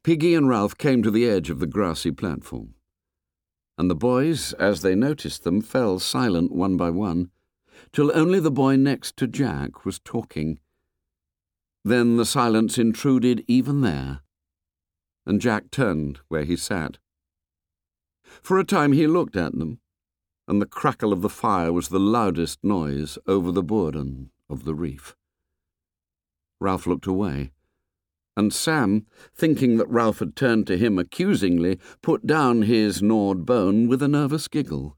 Piggy and Ralph came to the edge of the grassy platform, and the boys, as they noticed them, fell silent one by one, till only the boy next to Jack was talking. Then the silence intruded even there, and Jack turned where he sat. For a time he looked at them, and the crackle of the fire was the loudest noise over the bourdon of the reef. Ralph looked away, and Sam, thinking that Ralph had turned to him accusingly, put down his gnawed bone with a nervous giggle.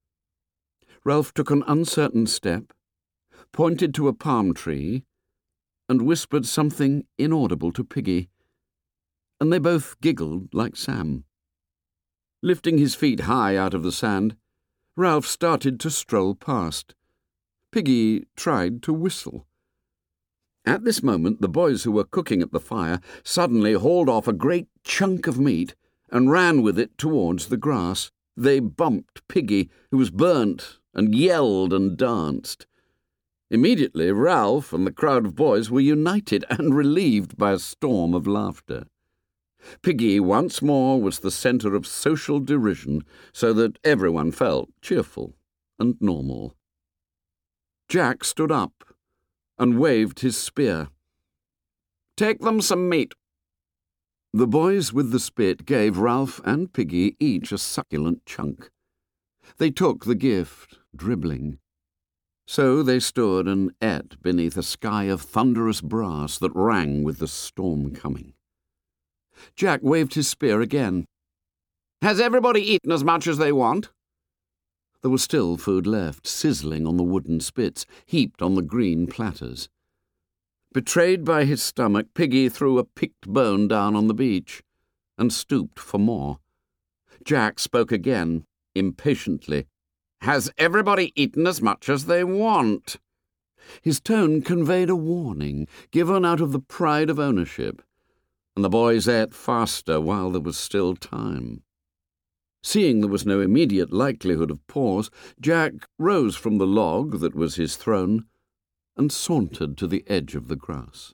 Ralph took an uncertain step, pointed to a palm tree, and whispered something inaudible to Piggy, and they both giggled like Sam. Lifting his feet high out of the sand, Ralph started to stroll past. Piggy tried to whistle. At this moment, the boys who were cooking at the fire suddenly hauled off a great chunk of meat and ran with it towards the grass. They bumped Piggy, who was burnt, and yelled and danced. Immediately, Ralph and the crowd of boys were united and relieved by a storm of laughter. Piggy once more was the centre of social derision, so that everyone felt cheerful and normal. Jack stood up and waved his spear. "Take them some meat." The boys with the spit gave Ralph and Piggy each a succulent chunk. They took the gift, dribbling. So they stood and ate beneath a sky of thunderous brass that rang with the storm coming. Jack waved his spear again. "Has everybody eaten as much as they want?" There was still food left, sizzling on the wooden spits, heaped on the green platters. Betrayed by his stomach, Piggy threw a picked bone down on the beach, and stooped for more. Jack spoke again, impatiently. "Has everybody eaten as much as they want?" His tone conveyed a warning, given out of the pride of ownership, and the boys ate faster while there was still time. Seeing there was no immediate likelihood of pause, Jack rose from the log that was his throne and sauntered to the edge of the grass.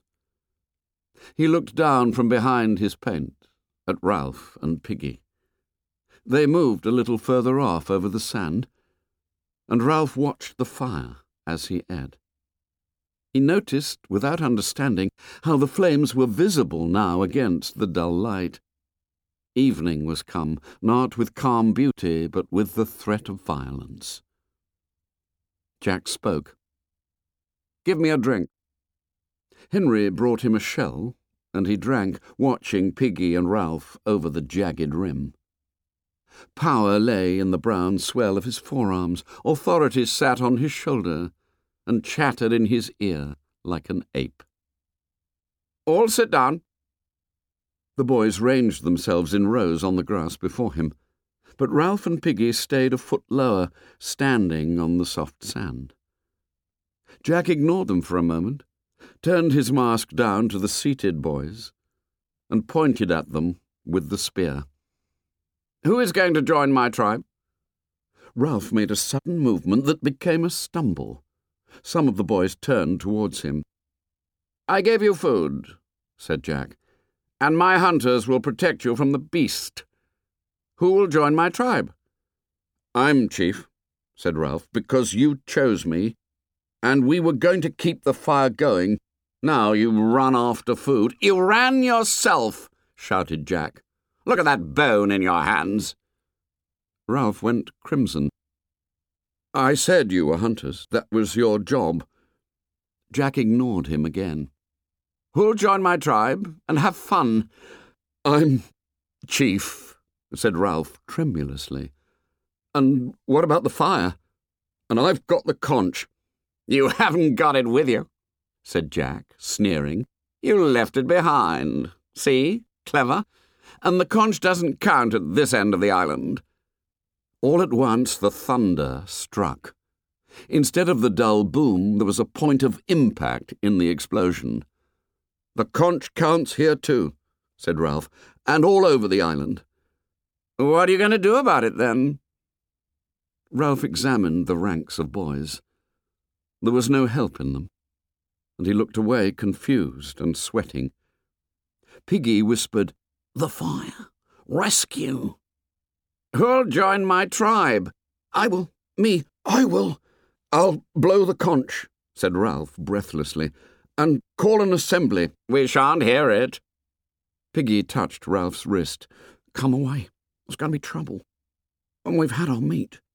He looked down from behind his paint at Ralph and Piggy. They moved a little further off over the sand, and Ralph watched the fire as he ate. He noticed, without understanding, how the flames were visible now against the dull light. Evening was come, not with calm beauty, but with the threat of violence. Jack spoke. "Give me a drink." Henry brought him a shell, and he drank, watching Piggy and Ralph over the jagged rim. Power lay in the brown swell of his forearms. Authority sat on his shoulder and chattered in his ear like an ape. "All sit down." The boys ranged themselves in rows on the grass before him, but Ralph and Piggy stayed a foot lower, standing on the soft sand. Jack ignored them for a moment, turned his mask down to the seated boys, and pointed at them with the spear. "Who is going to join my tribe?" Ralph made a sudden movement that became a stumble. Some of the boys turned towards him. "I gave you food," said Jack, "and my hunters will protect you from the beast. Who will join my tribe?" "I'm chief," said Ralph, "because you chose me, and we were going to keep the fire going. Now you run after food." "You ran yourself," shouted Jack. "Look at that bone in your hands." Ralph went crimson. "I said you were hunters. That was your job." Jack ignored him again. "Who'll join my tribe and have fun?" "I'm chief," said Ralph tremulously. "And what about the fire? And I've got the conch." "You haven't got it with you," said Jack, sneering. "You left it behind. See? Clever. And the conch doesn't count at this end of the island." All at once the thunder struck. Instead of the dull boom, there was a point of impact in the explosion. "The conch counts here too," said Ralph, "and all over the island." "What are you going to do about it, then?" Ralph examined the ranks of boys. There was no help in them, and he looked away confused and sweating. Piggy whispered, The fire. Rescue. Who'll join my tribe? I will. Me. I will. I'll blow the conch, said Ralph breathlessly, and call an assembly. We shan't hear it. Piggy touched Ralph's wrist. Come away. There's going to be trouble. And we've had our meat.